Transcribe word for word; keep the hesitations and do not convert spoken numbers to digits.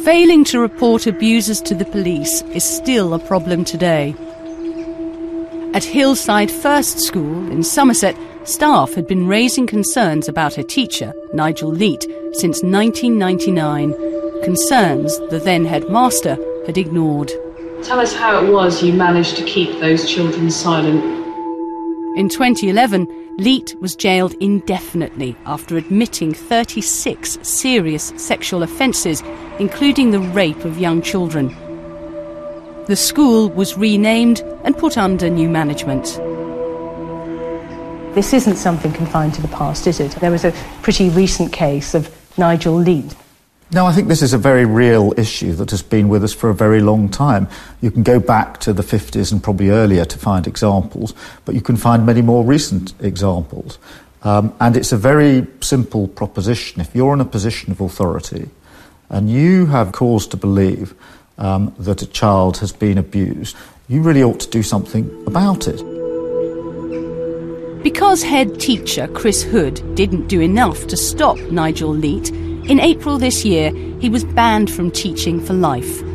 Failing to report abusers to the police is still a problem today. At Hillside First School in Somerset, staff had been raising concerns about a teacher, Nigel Leet, since nineteen ninety-nine. Concerns the then headmaster had ignored. Tell us how it was you managed to keep those children silent. In twenty eleven, Leet was jailed indefinitely after admitting thirty-six serious sexual offences, including the rape of young children. The school was renamed and put under new management. This isn't something confined to the past, is it? There was a pretty recent case of Nigel Leet. No, I think this is a very real issue that has been with us for a very long time. You can go back to the fifties and probably earlier to find examples, but you can find many more recent examples. Um, and it's a very simple proposition. If you're in a position of authority and you have cause to believe um, that a child has been abused, you really ought to do something about it. Because head teacher Chris Hood didn't do enough to stop Nigel Leet, in April this year, he was banned from teaching for life.